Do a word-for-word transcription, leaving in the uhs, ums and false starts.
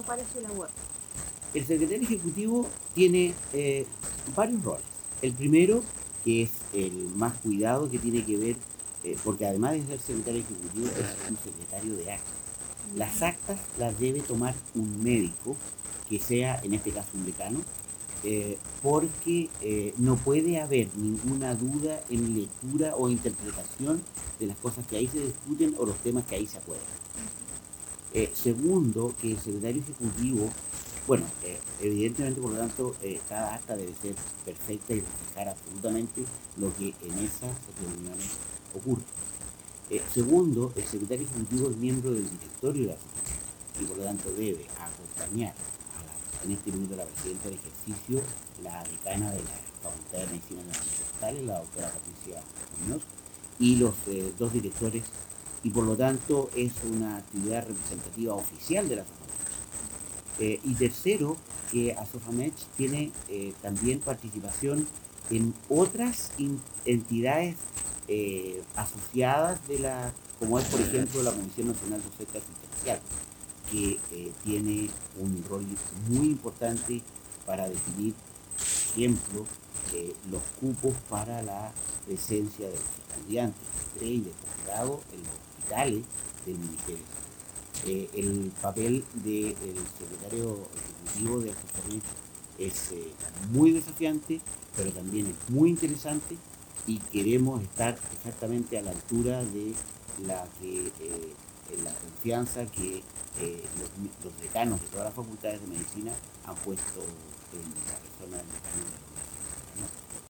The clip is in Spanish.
¿Cuál es su labor? El secretario ejecutivo tiene eh, varios roles. El primero, que es el más cuidado, que tiene que ver, eh, porque además de ser secretario ejecutivo, es un secretario de actas. Las actas las debe tomar un médico, que sea en este caso un decano, eh, porque eh, no puede haber ninguna duda en lectura o interpretación de las cosas que ahí se discuten o los temas que ahí se acuerdan. Eh, segundo, que el secretario ejecutivo, bueno, eh, evidentemente por lo tanto, eh, cada acta debe ser perfecta y reflejar absolutamente lo que en esas reuniones ocurre. Eh, segundo, el secretario ejecutivo es miembro del directorio de la asociación y por lo tanto debe acompañar a la, en este minuto, la presidenta del ejercicio, la decana de la Facultad de Medicina de las Universidades, la doctora Patricia Muñoz, y los eh, dos directores, y por lo tanto es una actividad representativa oficial de la asociación. Eh, y tercero, que Asofamech tiene eh, también participación en otras entidades eh, asociadas de la, como es por ejemplo la Comisión Nacional de Oferta Asistencial, que eh, tiene un rol muy importante para definir, por ejemplo, eh, los cupos para la presencia de los estudiantes de pre y de posgrado en los hospitales del Ministerio. Eh, el papel del secretario ejecutivo de Asofamech es eh, muy desafiante, pero también es muy interesante y queremos estar exactamente a la altura de la, que, eh, la confianza que eh, los, los decanos de todas las facultades de medicina han puesto en la persona del decano de la Universidad.